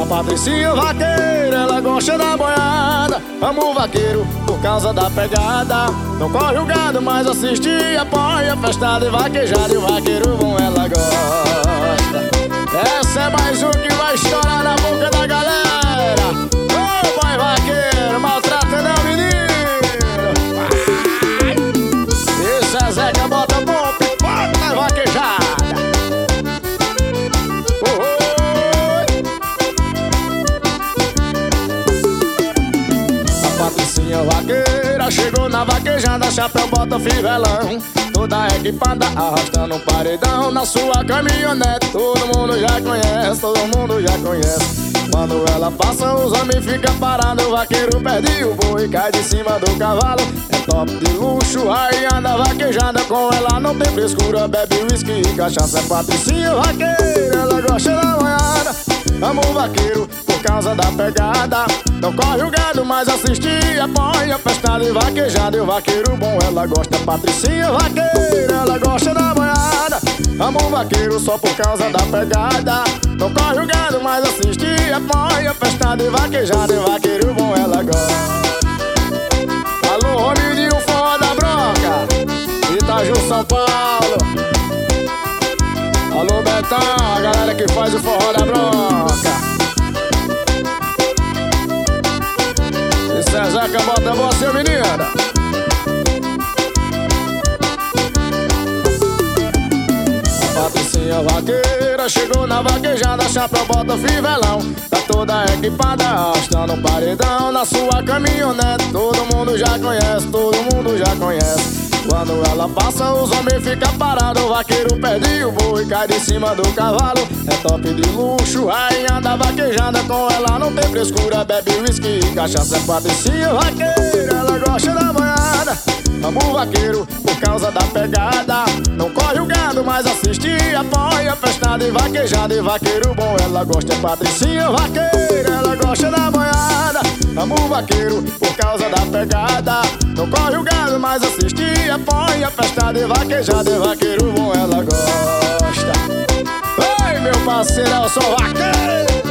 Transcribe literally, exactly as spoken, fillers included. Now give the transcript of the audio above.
Patricinha vaqueira, ela gosta da boiada. Amo o vaqueiro por causa da pegada. Não corre o gado, mas assiste e apoia. Festa de vaquejada e o vaqueiro bom ela gosta. Essa é mais um que vai estourar na boca da galera. Ô, boy vaqueiro, maltratando a menina. Esse é Zeca, bota bom, pipoca na vaquejada. Patricinha vaqueira chegou na vaquejada, chapéu, bota, fivelão, toda equipada, arrastando um paredão na sua caminhonete. Todo mundo já conhece, todo mundo já conhece. Quando ela passa, os homens ficam parados. O vaqueiro perde o boi, cai de cima do cavalo. É top de luxo, aí anda vaquejada. Com ela não tem frescura, bebe whisky e cachaça. É Patricinha vaqueira, ela gosta da boiada. Amo o vaqueiro por causa da pegada. Não corre o gado, mas assiste e apoia. Festa de vaquejada e o vaqueiro bom ela gosta. Patricinha vaqueira, ela gosta da boiada. Amo o vaqueiro só por causa da pegada. Não corre o gado, mas assiste e apoia. Festa de vaquejada e o vaqueiro bom ela gosta. Alô, Romilinho, forró da bronca, Itaju, São Paulo. Alô, Betão, a galera que faz o forró da bronca. Esse é Zeca, bota você, menina. A Patricinha vaqueira chegou na vaquejada, chapéu, bota, fivelão, tá toda equipada, arrastando um paredão na sua caminhonete. Todo mundo já conhece, todo mundo já conhece. Quando ela passa, os homens ficam parados. O vaqueiro perde o boi, cai de cima do cavalo. É top de luxo, rainha da vaquejada. Com ela não tem frescura, bebe whisky e cachaça. É Patricinha vaqueira, ela gosta da boiada. Amo o vaqueiro por causa da pegada. Não corre o gado, mas assiste e apoia. Festa de vaquejada e vaqueiro bom ela gosta. É Patricinha vaqueira, ela gosta da boiada. Amo o vaqueiro por causa da pegada. Não corre o gado, mas assiste e apoia. Festa de vaquejada e vaqueiro bom ela gosta. Oi, meu parceiro, eu sou vaqueiro.